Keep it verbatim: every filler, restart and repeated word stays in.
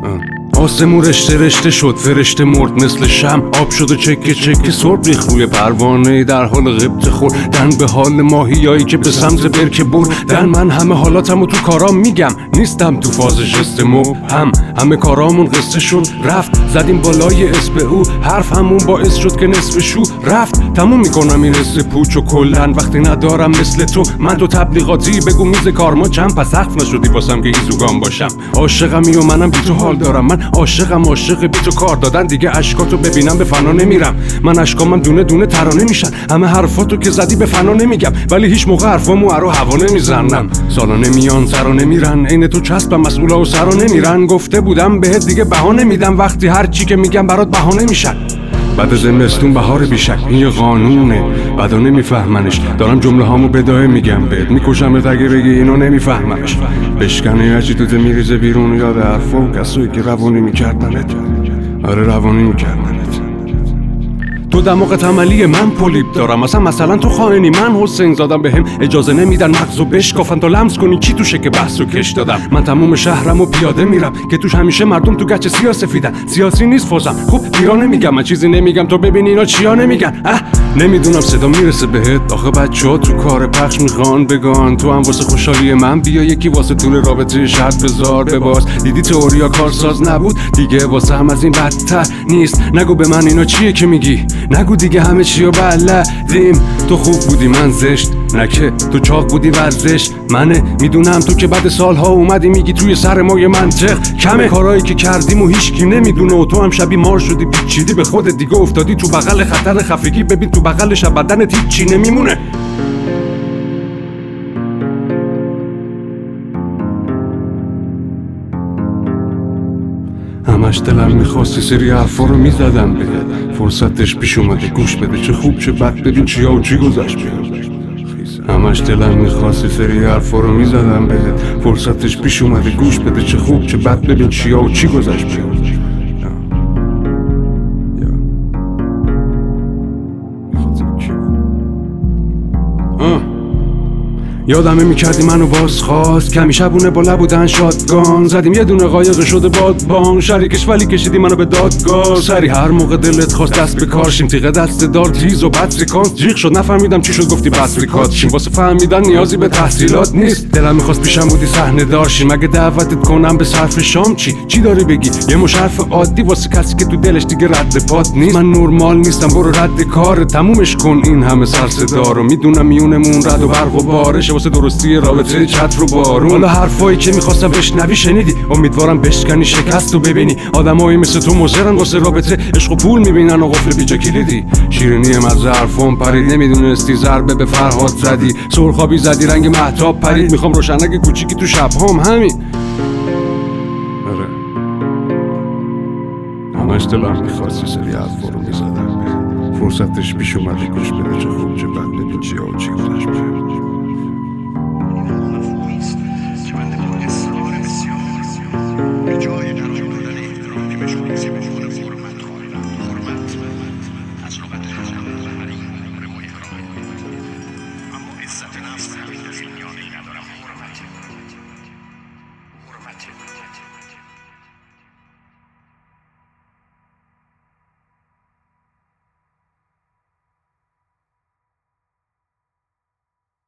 آسمون رشته رشته شد، فرشته مرد مثل شم، آب شد و چکه چکه سرد ریخت روی پروانه در حال غبطه خوردن به حال ماهیایی که به سمت برکه بردن. من همه حالاتمو تو کارام میگم، نیستم تو فاز ژست مبهم. همه کارامون قصه شد رفت، زدیم بالای اسم او، حرف همون باعث شد که نصف شو رفت. تموم میکنم این حس پوچ و کلن، وقتی ندارم مثل تو من تو تبلیغاتی. بگو میز کار ما چند پس سقف نشدی واسم که ایزوگام باشم. عاشقمی و منم بی تو حال دارم، من عاشقم عاشق بی تو کار دادن. دیگه اشکاتو ببینم به فنا نمیرم، من اشکام دونه دونه ترانه میشن. همه حرفاتو که زدی به فنا نمیگم، ولی هیچ موقع حرفامو ارو هوا نمیزنم. سالا نمیان سرا نمیرن، عین تو چسبم مسئولا و سرا نمیرن. گفته بودم بهت دیگه بهانه میدم، وقتی هر چی که میگم برات بهانه میشن. بعد زمستون بهار بیشک، این یه قانونه بعدا نمیفهمنش. دارم جمله هامو بدایه میگم بهت، میکشمت اگه بگی اینو نمیفهمنش. بشکنه یه دوته میریزه بیرون، یاد حرفا و کسایی که روانی میکردنت. آره روانی میکردنت. تو دماغت عملی من پولیپ دارم، مثلا مثلا تو خائنی من حسین زادم. بهم اجازه نمیدن مغزو بشکافن تا لمس کنی چی توشه که بحثو کش دادم. من تموم شهرمو پیاده میرم که توش همیشه مردم تو گچ سیاسفیدن. سیاسی نیست فوزم، خب پیرا نمیگم، من چیزی نمیگم تو ببین اینا چیا نمیگن. اه نمیدونم صدا میرسه بهت، آخه بچه‌ها تو کار پخش میخوان بگان تو هم واسه خوشحالی من بیا یکی واسه طول رابطه شرط بذار بباز. دیدی تئوریا کارساز نبود دیگه، واسه هم از این بدتر نیست. نگو به من اینا چیه که میگی، نگو دیگه همه چیو بلدیم. تو خوب بودی من زشت، نکه تو چاق بودی ورزش منه. میدونم تو که بعد سالها اومدی میگی توی سر ما یه منطق کمه. کارایی که کردیم و هیچکی نمیدونه و تو هم شبی مار شدی پیچیدی به خودت دیگه افتادی تو بغل خطر خفگی. ببین تو بغلش بدنت هیچی نمیمونه. همش دلم میخواستی سری حرفا رو میزدم بهت، فرصتش پیش اومده گوش بده چه خوب چه بد، ببین چیا و چی گذشت بهت. همش دلم میخواستی سری حرفا رو میزدم بهت، فرصتش پیش اومده گوش بده چه خوب چه بد، ببین چیا و چی گذشت بهت. یادمه میکردی منو باز خواست، کمی شبونه بالا بودن شادگان زدیم یه دونه قایق شده بادبان. شریکش ولی کشیدی منو به دادگاه. سری هر موقع دلت خواست دست به کار شیم، تیغه دست دار تیز و بد سیکانس جیغ شد. نفهمیدم چی شد گفتی بس ریکات شیم، واسه فهمیدن نیازی به تحصیلات نیست. دلم میخواست پیشم بودی صحنه دارشیم، مگه دعوتت کنم به صرف شام چی چی داری بگی؟ یه مشرف عادی واسه کسی که تو دلش دیگه رد پات نیست. من نورمال نیستم برو رد کار تمومش کن این همه سر صدا رو. میدونم میونمون رد و برق و بارش واسه درستی رابطه چت رو بارون. حالا حرفایی که میخواستم بشنوی شنیدی، امیدوارم بشکنی شکست و ببینی آدمایی مثل تو مضرن واسه رابطه. عشق و پول میبینن و قفل بیجا کلیدی. شیرینی مزه حرفام پرید، نمیدونستی ضربه به فرهاد زدی. سرخابی زدی رنگ مهتاب پرید، میخوام روشنک کوچیکی تو شبهام همین. آره همش دلم میخواستی سری حرفا رو میزدم، فرصتش پیش اومده گوش بده چه خوب چه بد، ببین چیا و چی گذشت.